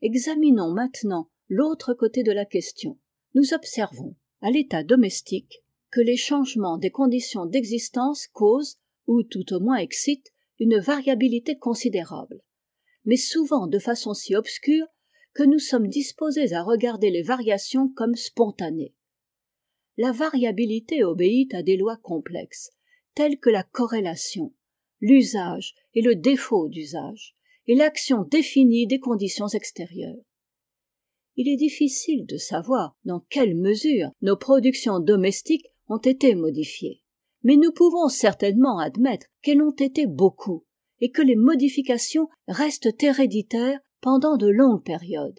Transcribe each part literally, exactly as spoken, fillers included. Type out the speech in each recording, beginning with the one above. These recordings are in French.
Examinons maintenant l'autre côté de la question. Nous observons, à l'état domestique, que les changements des conditions d'existence causent, ou tout au moins excitent, une variabilité considérable, mais souvent de façon si obscure que nous sommes disposés à regarder les variations comme spontanées. La variabilité obéit à des lois complexes, telles que la corrélation, l'usage et le défaut d'usage, et l'action définie des conditions extérieures. Il est difficile de savoir dans quelle mesure nos productions domestiques ont été modifiées, mais nous pouvons certainement admettre qu'elles ont été beaucoup, et que les modifications restent héréditaires pendant de longues périodes.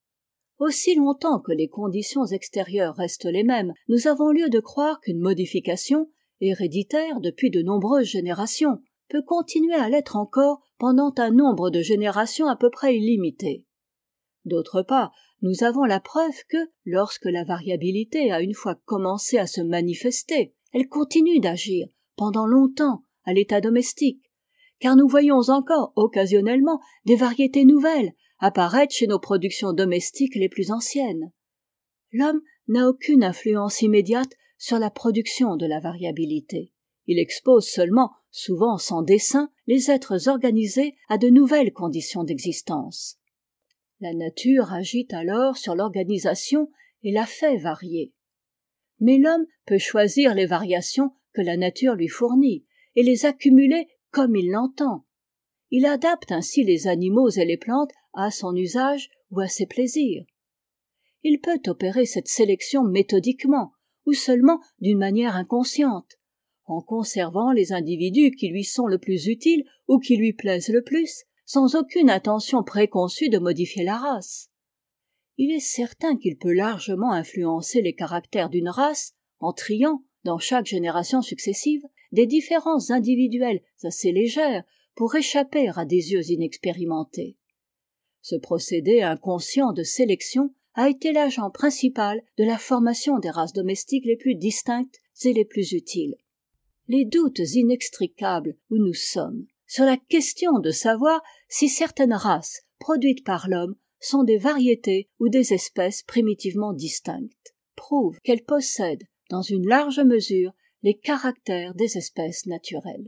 Aussi longtemps que les conditions extérieures restent les mêmes, nous avons lieu de croire qu'une modification, héréditaire depuis de nombreuses générations, peut continuer à l'être encore pendant un nombre de générations à peu près illimité. D'autre part, nous avons la preuve que, lorsque la variabilité a une fois commencé à se manifester, elle continue d'agir, pendant longtemps, à l'état domestique, car nous voyons encore occasionnellement des variétés nouvelles apparaître chez nos productions domestiques les plus anciennes. L'homme n'a aucune influence immédiate sur la production de la variabilité. Il expose seulement, souvent sans dessein, les êtres organisés à de nouvelles conditions d'existence. La nature agit alors sur l'organisation et la fait varier. Mais l'homme peut choisir les variations que la nature lui fournit et les accumuler comme il l'entend. Il adapte ainsi les animaux et les plantes à son usage ou à ses plaisirs. Il peut opérer cette sélection méthodiquement ou seulement d'une manière inconsciente, en conservant les individus qui lui sont le plus utiles ou qui lui plaisent le plus, sans aucune intention préconçue de modifier la race. Il est certain qu'il peut largement influencer les caractères d'une race en triant, dans chaque génération successive, des différences individuelles assez légères pour échapper à des yeux inexpérimentés. Ce procédé inconscient de sélection a été l'agent principal de la formation des races domestiques les plus distinctes et les plus utiles. Les doutes inextricables où nous sommes sur la question de savoir si certaines races produites par l'homme sont des variétés ou des espèces primitivement distinctes prouvent qu'elles possèdent dans une large mesure les caractères des espèces naturelles.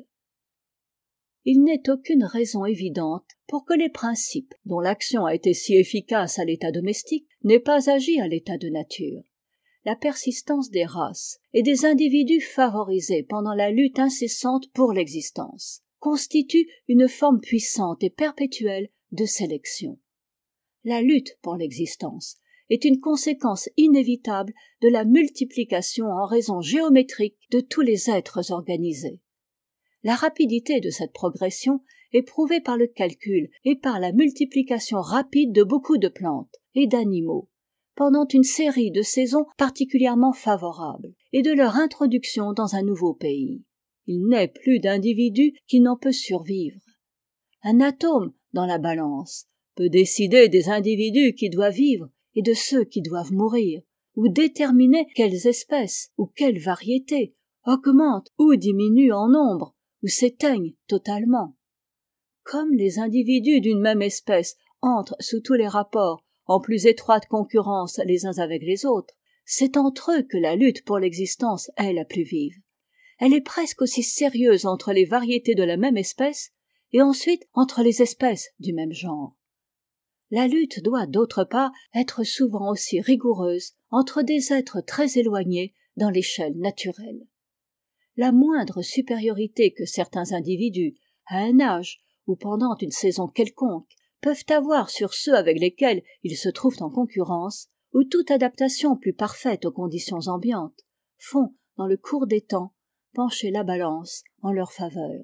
Il n'est aucune raison évidente pour que les principes dont l'action a été si efficace à l'état domestique n'aient pas agi à l'état de nature. La persistance des races et des individus favorisés pendant la lutte incessante pour l'existence constitue une forme puissante et perpétuelle de sélection. La lutte pour l'existence est une conséquence inévitable de la multiplication en raison géométrique de tous les êtres organisés. La rapidité de cette progression est prouvée par le calcul et par la multiplication rapide de beaucoup de plantes et d'animaux pendant une série de saisons particulièrement favorables et de leur introduction dans un nouveau pays. Il n'est plus d'individu qui n'en peut survivre. Un atome dans la balance peut décider des individus qui doivent vivre et de ceux qui doivent mourir, ou déterminer quelles espèces ou quelles variétés augmentent ou diminuent en nombre ou s'éteignent totalement. Comme les individus d'une même espèce entrent sous tous les rapports en plus étroite concurrence les uns avec les autres, c'est entre eux que la lutte pour l'existence est la plus vive. Elle est presque aussi sérieuse entre les variétés de la même espèce et ensuite entre les espèces du même genre. La lutte doit d'autre part être souvent aussi rigoureuse entre des êtres très éloignés dans l'échelle naturelle. La moindre supériorité que certains individus, à un âge ou pendant une saison quelconque, peuvent avoir sur ceux avec lesquels ils se trouvent en concurrence, ou toute adaptation plus parfaite aux conditions ambiantes, font, dans le cours des temps, pencher la balance en leur faveur.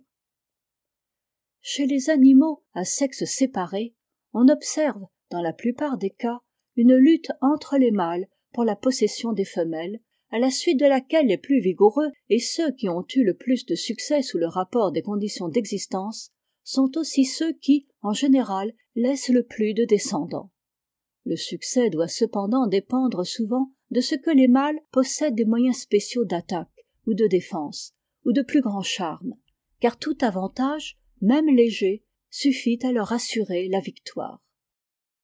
Chez les animaux à sexes séparés, on observe, dans la plupart des cas, une lutte entre les mâles pour la possession des femelles, à la suite de laquelle les plus vigoureux et ceux qui ont eu le plus de succès sous le rapport des conditions d'existence sont aussi ceux qui, en général, laissent le plus de descendants. Le succès doit cependant dépendre souvent de ce que les mâles possèdent des moyens spéciaux d'attaque ou de défense, ou de plus grand charme, car tout avantage, même léger, suffit à leur assurer la victoire.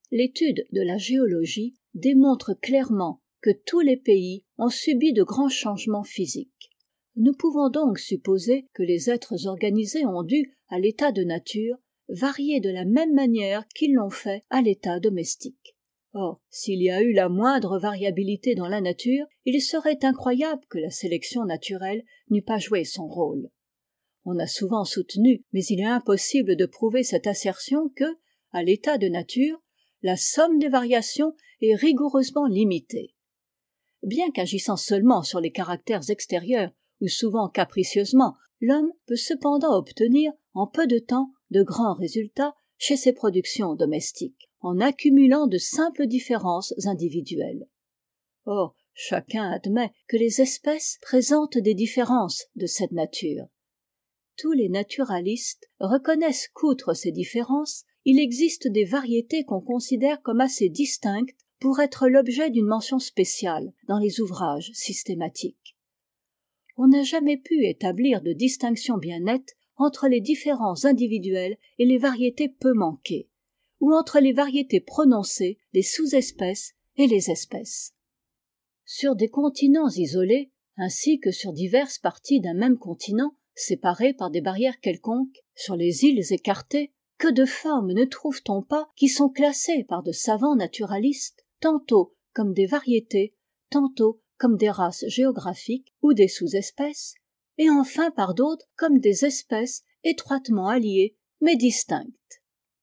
L'étude de la géologie démontre clairement que tous les pays ont subi de grands changements physiques. Nous pouvons donc supposer que les êtres organisés ont dû, à l'état de nature, varier de la même manière qu'ils l'ont fait à l'état domestique. Or, s'il y a eu la moindre variabilité dans la nature, il serait incroyable que la sélection naturelle n'eût pas joué son rôle. On a souvent soutenu, mais il est impossible de prouver cette assertion que, à l'état de nature, la somme des variations est rigoureusement limitée. Bien qu'agissant seulement sur les caractères extérieurs, ou souvent capricieusement, l'homme peut cependant obtenir, en peu de temps, de grands résultats chez ses productions domestiques, en accumulant de simples différences individuelles. Or, chacun admet que les espèces présentent des différences de cette nature. Tous les naturalistes reconnaissent qu'outre ces différences, il existe des variétés qu'on considère comme assez distinctes pour être l'objet d'une mention spéciale dans les ouvrages systématiques. On n'a jamais pu établir de distinction bien nette entre les différences individuelles et les variétés peu manquées, ou entre les variétés prononcées, les sous-espèces et les espèces. Sur des continents isolés, ainsi que sur diverses parties d'un même continent, séparés par des barrières quelconques, sur les îles écartées, que de formes ne trouve-t-on pas qui sont classées par de savants naturalistes, tantôt comme des variétés, tantôt comme des races géographiques ou des sous-espèces, et enfin par d'autres comme des espèces étroitement alliées mais distinctes.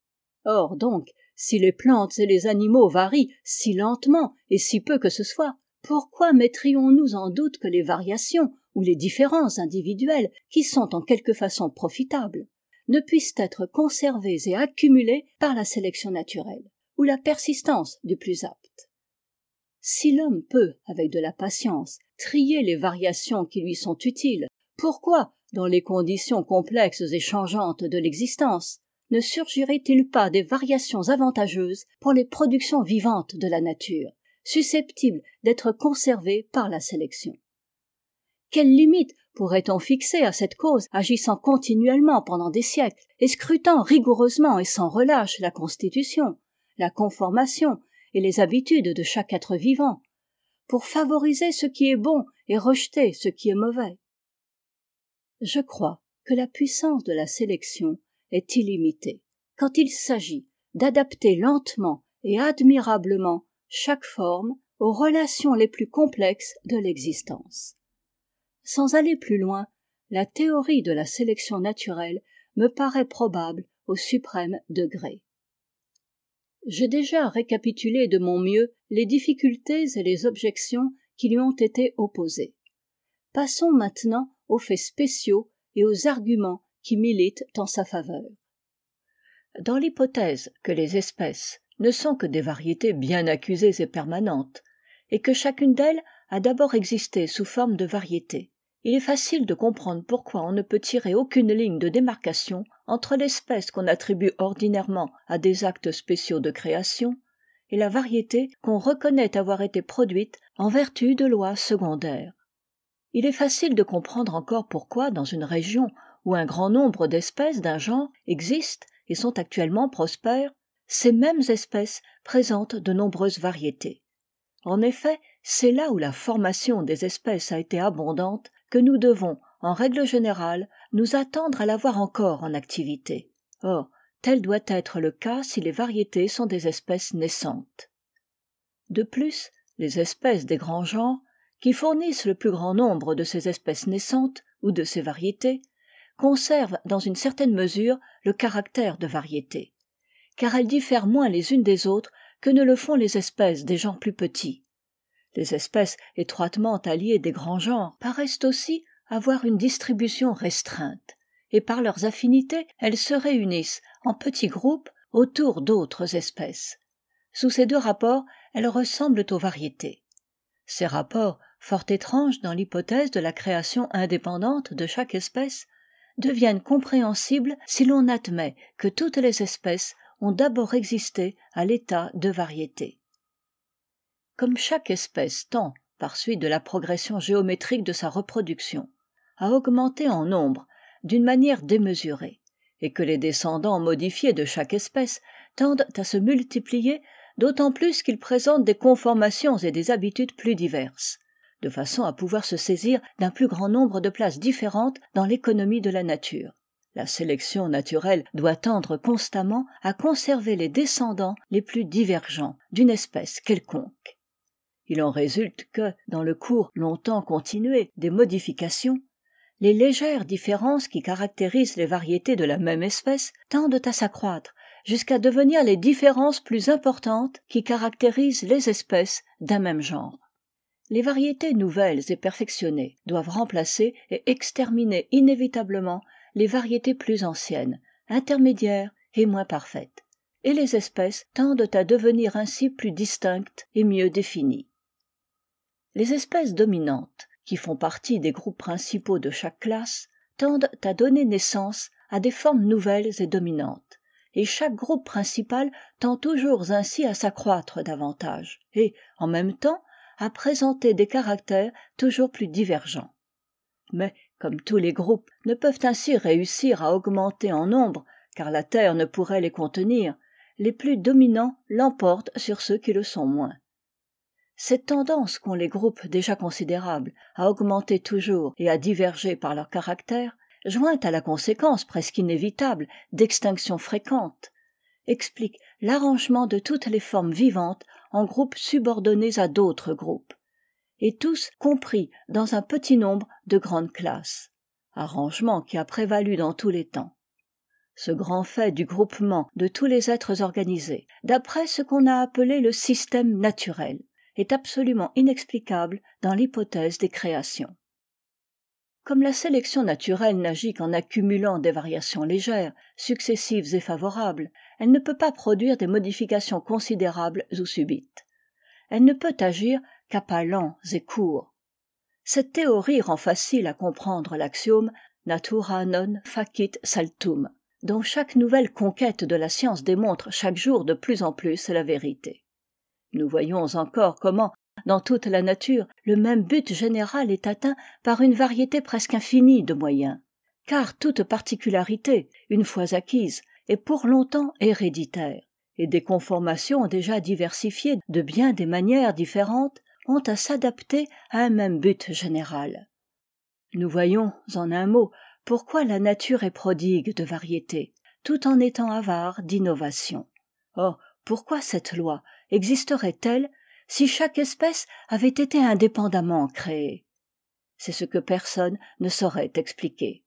Or donc, si les plantes et les animaux varient si lentement et si peu que ce soit, pourquoi mettrions-nous en doute que les variations ou les différences individuelles, qui sont en quelque façon profitables, ne puissent être conservées et accumulées par la sélection naturelle, ou la persistance du plus apte? Si l'homme peut, avec de la patience, trier les variations qui lui sont utiles, pourquoi, dans les conditions complexes et changeantes de l'existence, ne surgirait-il pas des variations avantageuses pour les productions vivantes de la nature, susceptibles d'être conservées par la sélection? Quelles limites pourrait-on fixer à cette cause agissant continuellement pendant des siècles et scrutant rigoureusement et sans relâche la constitution, la conformation et les habitudes de chaque être vivant, pour favoriser ce qui est bon et rejeter ce qui est mauvais? Je crois que la puissance de la sélection est illimitée quand il s'agit d'adapter lentement et admirablement chaque forme aux relations les plus complexes de l'existence. Sans aller plus loin, la théorie de la sélection naturelle me paraît probable au suprême degré. J'ai déjà récapitulé de mon mieux les difficultés et les objections qui lui ont été opposées. Passons maintenant aux faits spéciaux et aux arguments qui militent en sa faveur. Dans l'hypothèse que les espèces ne sont que des variétés bien accusées et permanentes, et que chacune d'elles a d'abord existé sous forme de variété, il est facile de comprendre pourquoi on ne peut tirer aucune ligne de démarcation entre l'espèce qu'on attribue ordinairement à des actes spéciaux de création et la variété qu'on reconnaît avoir été produite en vertu de lois secondaires. Il est facile de comprendre encore pourquoi, dans une région où un grand nombre d'espèces d'un genre existent et sont actuellement prospères, ces mêmes espèces présentent de nombreuses variétés. En effet, c'est là où la formation des espèces a été abondante que nous devons, en règle générale, nous attendre à la voir encore en activité. Or, tel doit être le cas si les variétés sont des espèces naissantes. De plus, les espèces des grands genres, qui fournissent le plus grand nombre de ces espèces naissantes ou de ces variétés, conservent dans une certaine mesure le caractère de variété, car elles diffèrent moins les unes des autres que ne le font les espèces des genres plus petits. Les espèces étroitement alliées des grands genres paraissent aussi avoir une distribution restreinte, et par leurs affinités, elles se réunissent en petits groupes autour d'autres espèces. Sous ces deux rapports, elles ressemblent aux variétés. Ces rapports, fort étranges dans l'hypothèse de la création indépendante de chaque espèce, deviennent compréhensibles si l'on admet que toutes les espèces ont d'abord existé à l'état de variété. Comme chaque espèce tend, par suite de la progression géométrique de sa reproduction, à augmenter en nombre d'une manière démesurée, et que les descendants modifiés de chaque espèce tendent à se multiplier, d'autant plus qu'ils présentent des conformations et des habitudes plus diverses, de façon à pouvoir se saisir d'un plus grand nombre de places différentes dans l'économie de la nature. La sélection naturelle doit tendre constamment à conserver les descendants les plus divergents d'une espèce quelconque. Il en résulte que, dans le cours longtemps continué des modifications, les légères différences qui caractérisent les variétés de la même espèce tendent à s'accroître jusqu'à devenir les différences plus importantes qui caractérisent les espèces d'un même genre. Les variétés nouvelles et perfectionnées doivent remplacer et exterminer inévitablement les variétés plus anciennes, intermédiaires et moins parfaites, et les espèces tendent à devenir ainsi plus distinctes et mieux définies. Les espèces dominantes, qui font partie des groupes principaux de chaque classe, tendent à donner naissance à des formes nouvelles et dominantes, et chaque groupe principal tend toujours ainsi à s'accroître davantage, et, en même temps, à présenter des caractères toujours plus divergents. Mais, comme tous les groupes ne peuvent ainsi réussir à augmenter en nombre, car la Terre ne pourrait les contenir, les plus dominants l'emportent sur ceux qui le sont moins. Cette tendance qu'ont les groupes déjà considérables à augmenter toujours et à diverger par leur caractère, jointe à la conséquence presque inévitable d'extinctions fréquentes, explique l'arrangement de toutes les formes vivantes en groupes subordonnés à d'autres groupes, et tous compris dans un petit nombre de grandes classes, arrangement qui a prévalu dans tous les temps. Ce grand fait du groupement de tous les êtres organisés, d'après ce qu'on a appelé le système naturel, est absolument inexplicable dans l'hypothèse des créations. Comme la sélection naturelle n'agit qu'en accumulant des variations légères, successives et favorables, elle ne peut pas produire des modifications considérables ou subites. Elle ne peut agir qu'à pas lents et courts. Cette théorie rend facile à comprendre l'axiome natura non facit saltum, dont chaque nouvelle conquête de la science démontre chaque jour de plus en plus la vérité. Nous voyons encore comment, dans toute la nature, le même but général est atteint par une variété presque infinie de moyens, car toute particularité, une fois acquise, est pour longtemps héréditaire, et des conformations déjà diversifiées de bien des manières différentes ont à s'adapter à un même but général. Nous voyons, en un mot, pourquoi la nature est prodigue de variété, tout en étant avare d'innovation. Or, pourquoi cette loi existerait-elle si chaque espèce avait été indépendamment créée? C'est ce que personne ne saurait expliquer.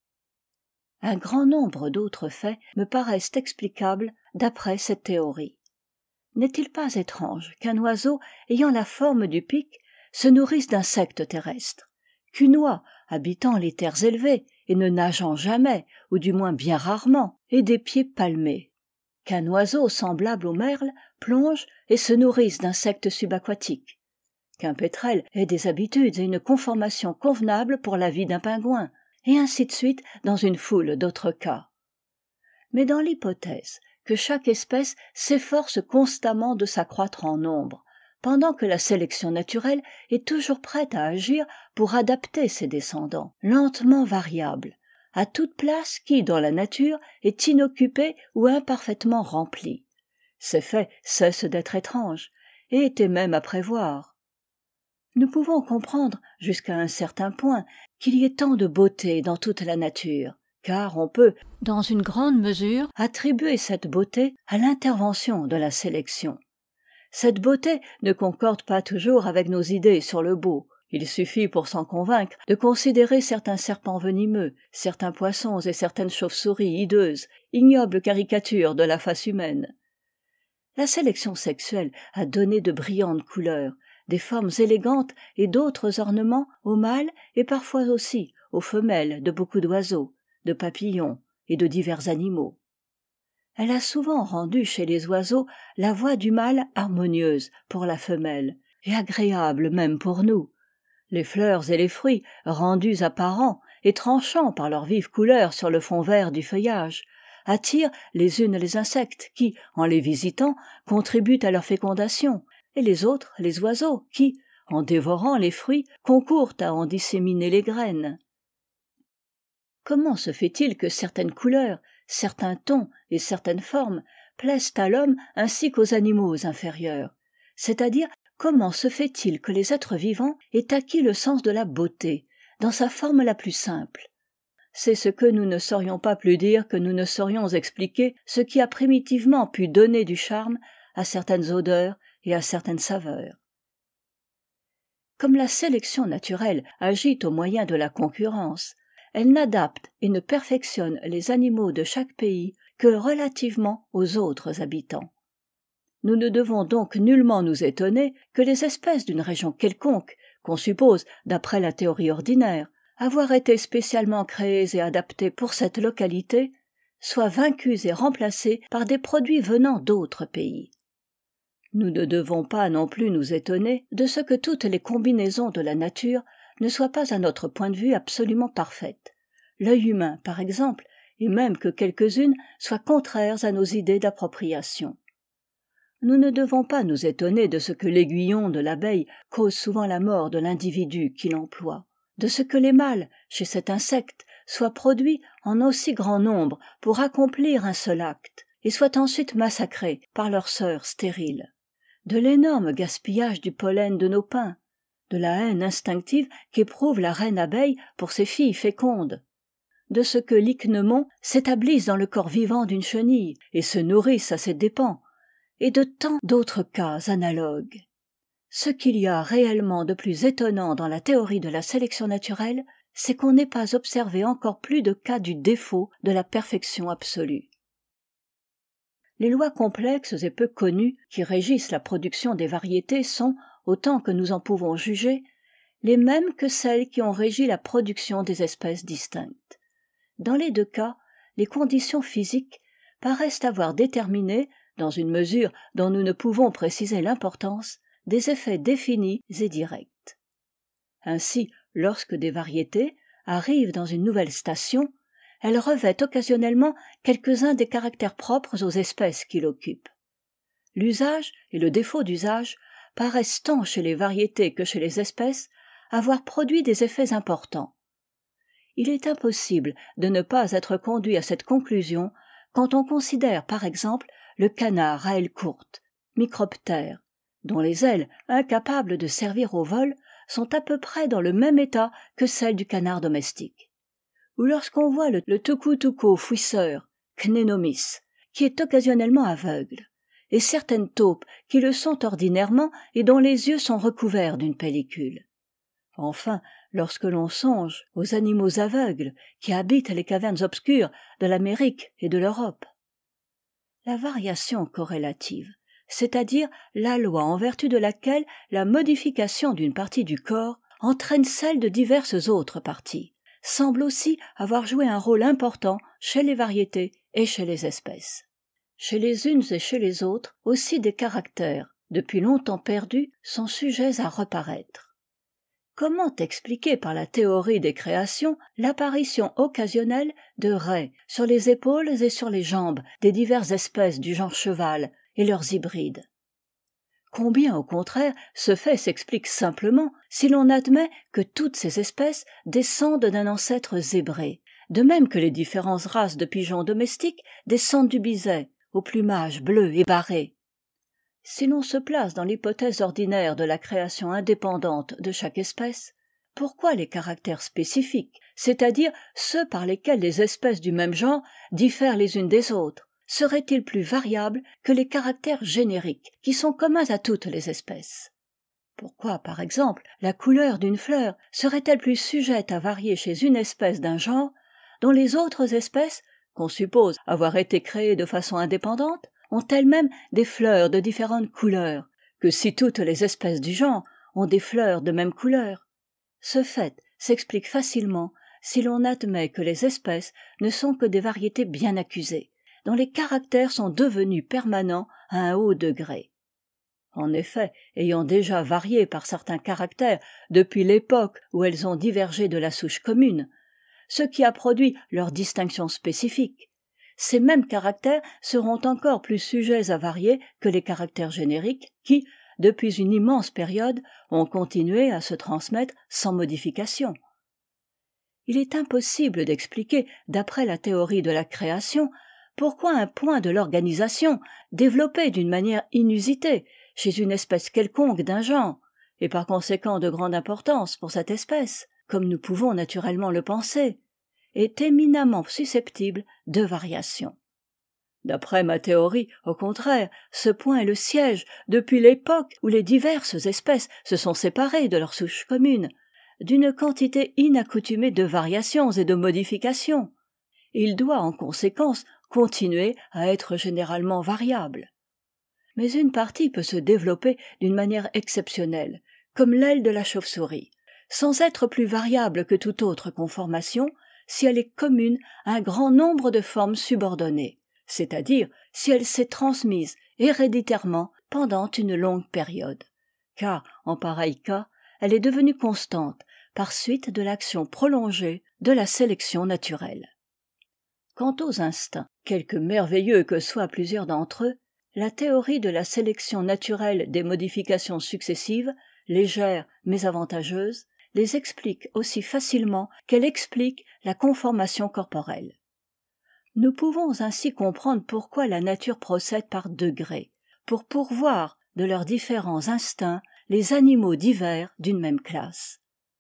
Un grand nombre d'autres faits me paraissent explicables d'après cette théorie. N'est-il pas étrange qu'un oiseau ayant la forme du pic se nourrisse d'insectes terrestres, qu'une oie habitant les terres élevées et ne nageant jamais, ou du moins bien rarement, ait des pieds palmés, qu'un oiseau semblable au merle plonge et se nourrisse d'insectes subaquatiques, qu'un pétrel ait des habitudes et une conformation convenable pour la vie d'un pingouin, et ainsi de suite dans une foule d'autres cas. Mais dans l'hypothèse que chaque espèce s'efforce constamment de s'accroître en nombre, pendant que la sélection naturelle est toujours prête à agir pour adapter ses descendants, lentement variables, à toute place qui, dans la nature, est inoccupée ou imparfaitement remplie. Ces faits cessent d'être étranges, et étaient même à prévoir. Nous pouvons comprendre, jusqu'à un certain point, qu'il y ait tant de beauté dans toute la nature, car on peut, dans une grande mesure, attribuer cette beauté à l'intervention de la sélection. Cette beauté ne concorde pas toujours avec nos idées sur le beau. Il suffit pour s'en convaincre de considérer certains serpents venimeux, certains poissons et certaines chauves-souris hideuses, ignobles caricatures de la face humaine. La sélection sexuelle a donné de brillantes couleurs, des formes élégantes et d'autres ornements aux mâles et parfois aussi aux femelles de beaucoup d'oiseaux, de papillons et de divers animaux. Elle a souvent rendu chez les oiseaux la voix du mâle harmonieuse pour la femelle et agréable même pour nous. Les fleurs et les fruits, rendus apparents et tranchants par leurs vives couleurs sur le fond vert du feuillage, attirent les unes les insectes qui, en les visitant, contribuent à leur fécondation, et les autres les oiseaux qui, en dévorant les fruits, concourent à en disséminer les graines. Comment se fait-il que certaines couleurs, certains tons et certaines formes plaisent à l'homme ainsi qu'aux animaux inférieurs, c'est-à-dire comment se fait-il que les êtres vivants aient acquis le sens de la beauté dans sa forme la plus simple. C'est ce que nous ne saurions pas plus dire que nous ne saurions expliquer ce qui a primitivement pu donner du charme à certaines odeurs et à certaines saveurs. Comme la sélection naturelle agit au moyen de la concurrence, elle n'adapte et ne perfectionne les animaux de chaque pays que relativement aux autres habitants. Nous ne devons donc nullement nous étonner que les espèces d'une région quelconque, qu'on suppose, d'après la théorie ordinaire, avoir été spécialement créées et adaptées pour cette localité, soient vaincues et remplacées par des produits venant d'autres pays. Nous ne devons pas non plus nous étonner de ce que toutes les combinaisons de la nature ne soient pas à notre point de vue absolument parfaites. L'œil humain, par exemple, et même que quelques-unes soient contraires à nos idées d'appropriation. Nous ne devons pas nous étonner de ce que l'aiguillon de l'abeille cause souvent la mort de l'individu qui l'emploie, de ce que les mâles, chez cet insecte, soient produits en aussi grand nombre pour accomplir un seul acte, et soient ensuite massacrés par leurs sœurs stériles, de l'énorme gaspillage du pollen de nos pins, de la haine instinctive qu'éprouve la reine abeille pour ses filles fécondes, de ce que l'ichneumon s'établisse dans le corps vivant d'une chenille et se nourrisse à ses dépens, et de tant d'autres cas analogues. Ce qu'il y a réellement de plus étonnant dans la théorie de la sélection naturelle, c'est qu'on n'ait pas observé encore plus de cas du défaut de la perfection absolue. Les lois complexes et peu connues qui régissent la production des variétés sont, autant que nous en pouvons juger, les mêmes que celles qui ont régi la production des espèces distinctes. Dans les deux cas, les conditions physiques paraissent avoir déterminé, dans une mesure dont nous ne pouvons préciser l'importance, des effets définis et directs. Ainsi, lorsque des variétés arrivent dans une nouvelle station, elles revêtent occasionnellement quelques-uns des caractères propres aux espèces qui l'occupent. L'usage et le défaut d'usage paraissent tant chez les variétés que chez les espèces avoir produit des effets importants. Il est impossible de ne pas être conduit à cette conclusion quand on considère par exemple le canard à ailes courtes, microptère, dont les ailes, incapables de servir au vol, sont à peu près dans le même état que celles du canard domestique. Ou lorsqu'on voit le, le tucu-tuco fouisseur, Cnénomis, qui est occasionnellement aveugle, et certaines taupes qui le sont ordinairement et dont les yeux sont recouverts d'une pellicule. Enfin, lorsque l'on songe aux animaux aveugles qui habitent les cavernes obscures de l'Amérique et de l'Europe. La variation corrélative, c'est-à-dire la loi en vertu de laquelle la modification d'une partie du corps entraîne celle de diverses autres parties, semble aussi avoir joué un rôle important chez les variétés et chez les espèces. Chez les unes et chez les autres, aussi des caractères, depuis longtemps perdus, sont sujets à reparaître. Comment expliquer par la théorie des créations l'apparition occasionnelle de raies sur les épaules et sur les jambes des diverses espèces du genre cheval et leurs hybrides? Combien, au contraire, ce fait s'explique simplement si l'on admet que toutes ces espèces descendent d'un ancêtre zébré, de même que les différentes races de pigeons domestiques descendent du biset, au plumage bleu et barré. Si l'on se place dans l'hypothèse ordinaire de la création indépendante de chaque espèce, pourquoi les caractères spécifiques, c'est-à-dire ceux par lesquels les espèces du même genre diffèrent les unes des autres, seraient-ils plus variables que les caractères génériques qui sont communs à toutes les espèces? Pourquoi, par exemple, la couleur d'une fleur serait-elle plus sujette à varier chez une espèce d'un genre dont les autres espèces, qu'on suppose avoir été créées de façon indépendante, ont elles-mêmes des fleurs de différentes couleurs, que si toutes les espèces du genre ont des fleurs de même couleur? Ce fait s'explique facilement si l'on admet que les espèces ne sont que des variétés bien accusées, dont les caractères sont devenus permanents à un haut degré. En effet, ayant déjà varié par certains caractères depuis l'époque où elles ont divergé de la souche commune, ce qui a produit leur distinction spécifique, ces mêmes caractères seront encore plus sujets à varier que les caractères génériques qui, depuis une immense période, ont continué à se transmettre sans modification. Il est impossible d'expliquer, d'après la théorie de la création, pourquoi un point de l'organisation, développé d'une manière inusitée chez une espèce quelconque d'un genre, et par conséquent de grande importance pour cette espèce, comme nous pouvons naturellement le penser, est éminemment susceptible de variations. D'après ma théorie, au contraire, ce point est le siège, depuis l'époque où les diverses espèces se sont séparées de leur souche commune, d'une quantité inaccoutumée de variations et de modifications. Il doit en conséquence continuer à être généralement variable. Mais une partie peut se développer d'une manière exceptionnelle, comme l'aile de la chauve-souris, sans être plus variable que toute autre conformation si elle est commune à un grand nombre de formes subordonnées, c'est-à-dire si elle s'est transmise héréditairement pendant une longue période, car en pareil cas elle est devenue constante par suite de l'action prolongée de la sélection naturelle. Quant aux instincts, quelque merveilleux que soient plusieurs d'entre eux, la théorie de la sélection naturelle des modifications successives, légères mais avantageuses, les explique aussi facilement qu'elle explique la conformation corporelle. Nous pouvons ainsi comprendre pourquoi la nature procède par degrés, pour pourvoir de leurs différents instincts les animaux divers d'une même classe.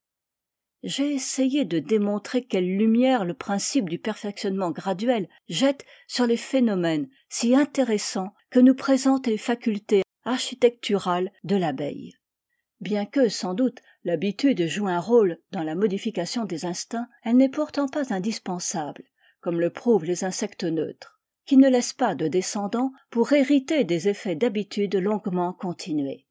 J'ai essayé de démontrer quelle lumière le principe du perfectionnement graduel jette sur les phénomènes si intéressants que nous présentent les facultés architecturales de l'abeille. Bien que, sans doute, l'habitude joue un rôle dans la modification des instincts, elle n'est pourtant pas indispensable, comme le prouvent les insectes neutres, qui ne laissent pas de descendants pour hériter des effets d'habitude longuement continués.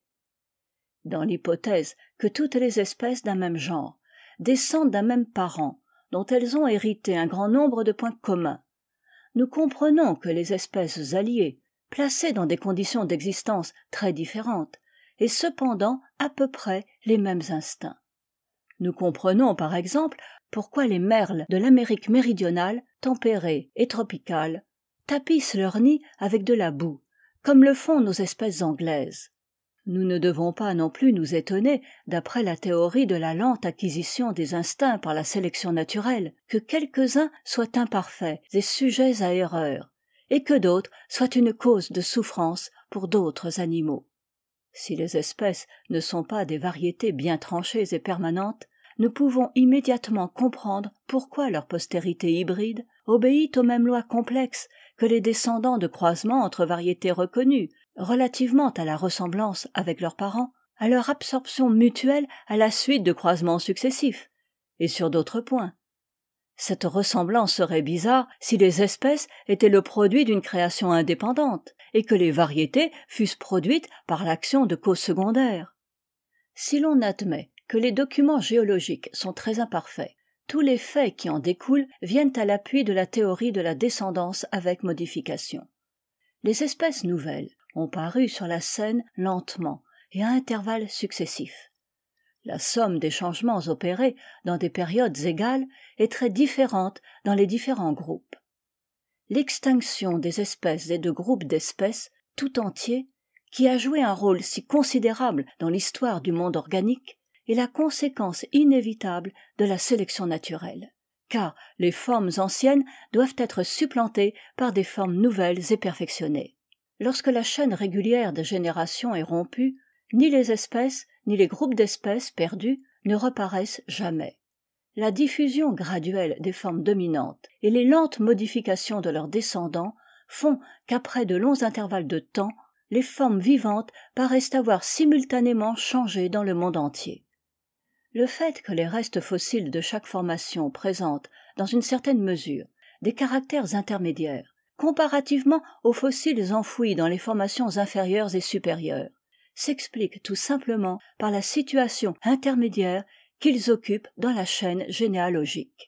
Dans l'hypothèse que toutes les espèces d'un même genre descendent d'un même parent, dont elles ont hérité un grand nombre de points communs, nous comprenons que les espèces alliées, placées dans des conditions d'existence très différentes, aient cependant à peu près les mêmes instincts. Nous comprenons par exemple pourquoi les merles de l'Amérique méridionale, tempérée et tropicale, tapissent leurs nids avec de la boue, comme le font nos espèces anglaises. Nous ne devons pas non plus nous étonner, d'après la théorie de la lente acquisition des instincts par la sélection naturelle, que quelques-uns soient imparfaits et sujets à erreur, et que d'autres soient une cause de souffrance pour d'autres animaux. Si les espèces ne sont pas des variétés bien tranchées et permanentes, nous pouvons immédiatement comprendre pourquoi leur postérité hybride obéit aux mêmes lois complexes que les descendants de croisements entre variétés reconnues, relativement à la ressemblance avec leurs parents, à leur absorption mutuelle à la suite de croisements successifs, et sur d'autres points. Cette ressemblance serait bizarre si les espèces étaient le produit d'une création indépendante, et que les variétés fussent produites par l'action de causes secondaires. Si l'on admet que les documents géologiques sont très imparfaits, tous les faits qui en découlent viennent à l'appui de la théorie de la descendance avec modification. Les espèces nouvelles ont paru sur la scène lentement et à intervalles successifs. La somme des changements opérés dans des périodes égales est très différente dans les différents groupes. L'extinction des espèces et de groupes d'espèces tout entiers, qui a joué un rôle si considérable dans l'histoire du monde organique, est la conséquence inévitable de la sélection naturelle, car les formes anciennes doivent être supplantées par des formes nouvelles et perfectionnées. Lorsque la chaîne régulière des générations est rompue, ni les espèces ni les groupes d'espèces perdus ne reparaissent jamais. La diffusion graduelle des formes dominantes et les lentes modifications de leurs descendants font qu'après de longs intervalles de temps, les formes vivantes paraissent avoir simultanément changé dans le monde entier. Le fait que les restes fossiles de chaque formation présentent, dans une certaine mesure, des caractères intermédiaires, comparativement aux fossiles enfouis dans les formations inférieures et supérieures, s'explique tout simplement par la situation intermédiaire qu'ils occupent dans la chaîne généalogique.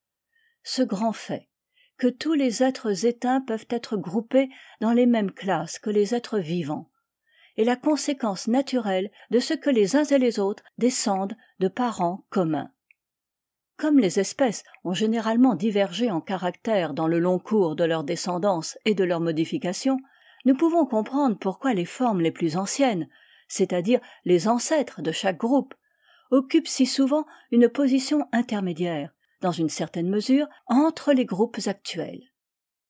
Ce grand fait, que tous les êtres éteints peuvent être groupés dans les mêmes classes que les êtres vivants, est la conséquence naturelle de ce que les uns et les autres descendent de parents communs. Comme les espèces ont généralement divergé en caractère dans le long cours de leur descendance et de leur modification, nous pouvons comprendre pourquoi les formes les plus anciennes, c'est-à-dire les ancêtres de chaque groupe, occupent si souvent une position intermédiaire, dans une certaine mesure, entre les groupes actuels.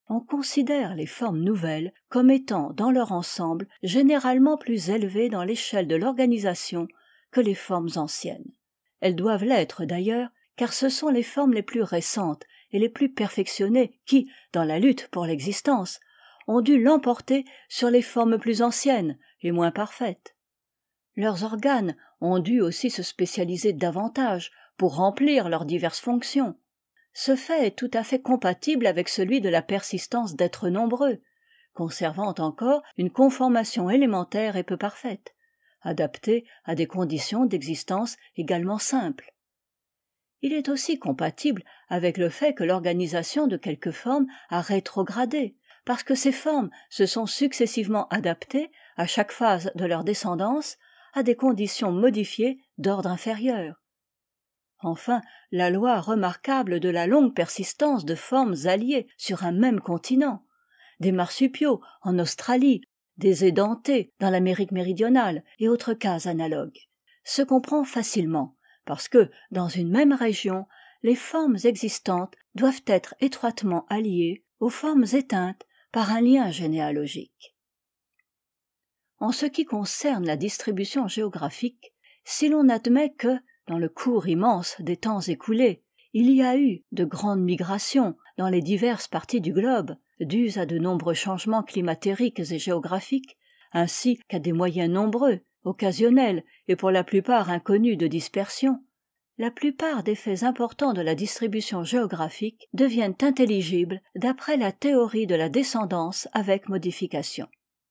on considère les formes nouvelles comme étant dans leur ensemble généralement plus élevées dans l'échelle de l'organisation que les formes anciennes. Elles doivent l'être d'ailleurs, car ce sont les formes les plus récentes et les plus perfectionnées qui, dans la lutte pour l'existence, ont dû l'emporter sur les formes plus anciennes et moins parfaites. Leurs organes ont dû aussi se spécialiser davantage pour remplir leurs diverses fonctions. Ce fait est tout à fait compatible avec celui de la persistance d'êtres nombreux, conservant encore une conformation élémentaire et peu parfaite, adaptée à des conditions d'existence également simples. Il est aussi compatible avec le fait que l'organisation de quelques formes a rétrogradé, parce que ces formes se sont successivement adaptées, à chaque phase de leur descendance, à des conditions modifiées d'ordre inférieur. Enfin, la loi remarquable de la longue persistance de formes alliées sur un même continent, des marsupiaux en Australie, des édentés dans l'Amérique méridionale et autres cas analogues, se comprend facilement, parce que, dans une même région, les formes existantes doivent être étroitement alliées aux formes éteintes par un lien généalogique. En ce qui concerne la distribution géographique, si l'on admet que, dans le cours immense des temps écoulés, il y a eu de grandes migrations dans les diverses parties du globe, dues à de nombreux changements climatériques et géographiques, ainsi qu'à des moyens nombreux, occasionnels et pour la plupart inconnus de dispersion, la plupart des faits importants de la distribution géographique deviennent intelligibles d'après la théorie de la descendance avec modification.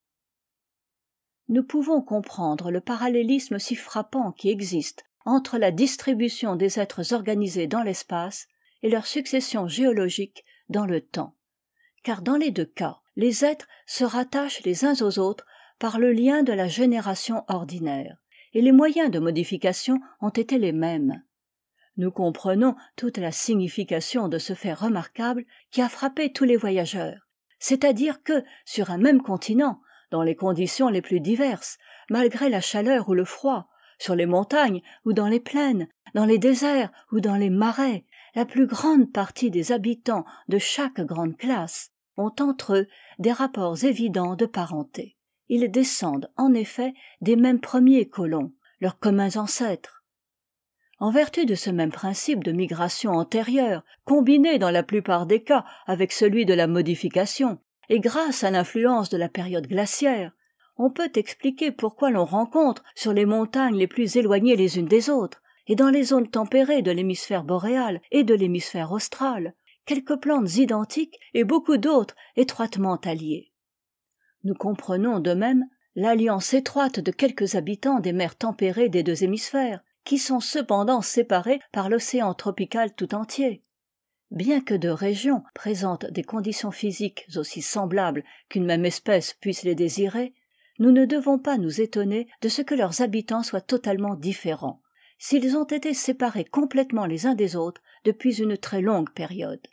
Nous pouvons comprendre le parallélisme si frappant qui existe entre la distribution des êtres organisés dans l'espace et leur succession géologique dans le temps, car dans les deux cas, les êtres se rattachent les uns aux autres par le lien de la génération ordinaire, et les moyens de modification ont été les mêmes. Nous comprenons toute la signification de ce fait remarquable qui a frappé tous les voyageurs, c'est-à-dire que, sur un même continent, dans les conditions les plus diverses, malgré la chaleur ou le froid, sur les montagnes ou dans les plaines, dans les déserts ou dans les marais, la plus grande partie des habitants de chaque grande classe ont entre eux des rapports évidents de parenté. Ils descendent en effet des mêmes premiers colons, leurs communs ancêtres. En vertu de ce même principe de migration antérieure, combiné dans la plupart des cas avec celui de la modification, et grâce à l'influence de la période glaciaire, on peut expliquer pourquoi l'on rencontre sur les montagnes les plus éloignées les unes des autres, et dans les zones tempérées de l'hémisphère boréal et de l'hémisphère austral, quelques plantes identiques et beaucoup d'autres étroitement alliées. Nous comprenons de même l'alliance étroite de quelques habitants des mers tempérées des deux hémisphères, qui sont cependant séparés par l'océan tropical tout entier. Bien que deux régions présentent des conditions physiques aussi semblables qu'une même espèce puisse les désirer, nous ne devons pas nous étonner de ce que leurs habitants soient totalement différents, s'ils ont été séparés complètement les uns des autres depuis une très longue période.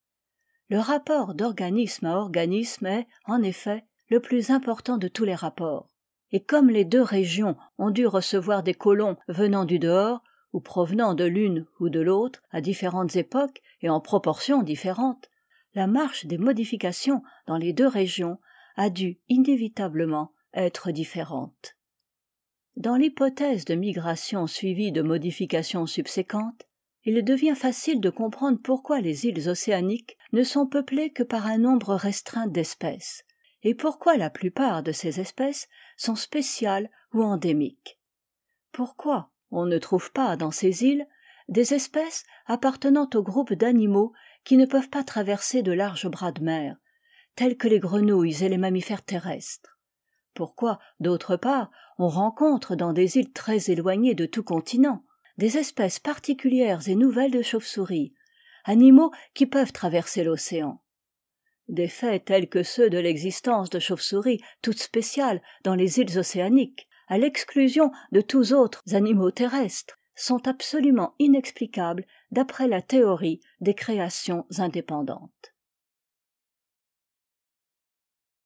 Le rapport d'organisme à organisme est, en effet, le plus important de tous les rapports, et comme les deux régions ont dû recevoir des colons venant du dehors, ou provenant de l'une ou de l'autre, à différentes époques et en proportions différentes, la marche des modifications dans les deux régions a dû inévitablement être différente. Dans l'hypothèse de migration suivie de modifications subséquentes, il devient facile de comprendre pourquoi les îles océaniques ne sont peuplées que par un nombre restreint d'espèces, et pourquoi la plupart de ces espèces sont spéciales ou endémiques. Pourquoi on ne trouve pas dans ces îles des espèces appartenant au groupe d'animaux qui ne peuvent pas traverser de larges bras de mer, tels que les grenouilles et les mammifères terrestres? Pourquoi, d'autre part, on rencontre dans des îles très éloignées de tout continent des espèces particulières et nouvelles de chauves-souris, animaux qui peuvent traverser l'océan? Des faits tels que ceux de l'existence de chauves-souris toutes spéciales dans les îles océaniques, à l'exclusion de tous autres animaux terrestres, sont absolument inexplicables d'après la théorie des créations indépendantes.